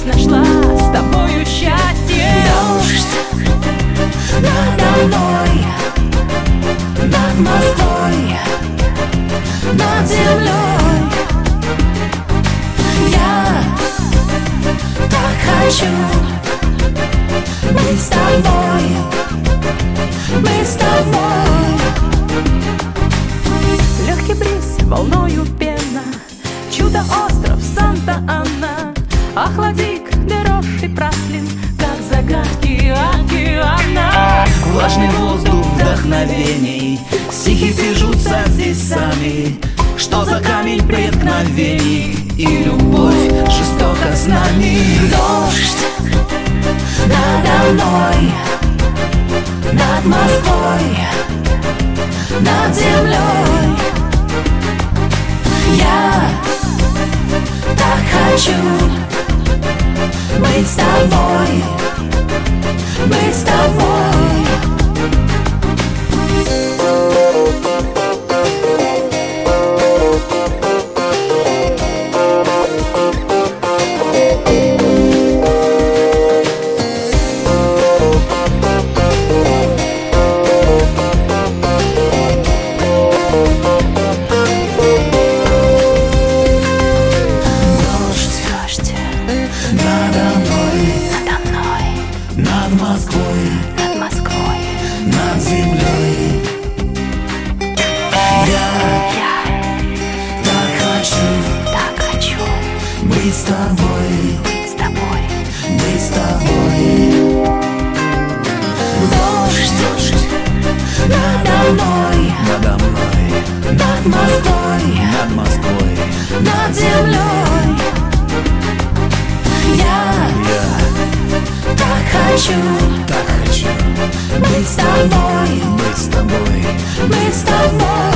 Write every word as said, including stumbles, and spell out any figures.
Надеюсь, нашла с тобою счастье. Дождь надо мной, над Москвой, над землей. Я так хочу быть с тобой, быть с тобой. Легкий бриз, волною пена, чудо-остров Санта-Анна, охладик, дрожь и праслин, как загадки океана. Влажный воздух вдохновений, стихи движутся здесь сами. Что за камень преткновений, и любовь жестоко с нами. Дождь надо мной, над Москвой, над землей. Я так хочу быть с тобой, быть с тобой. Надо мной, Надо мной, над Москвой, над Москвой, над землей. Я я так хочу так хочу быть с тобой, быть с тобой. быть с тобой. Дождь надо мной, Надо мной, над Москвой, над Москвой. над землей. Я Я так хочу так хочу быть с тобой, быть с тобой. быть с тобой.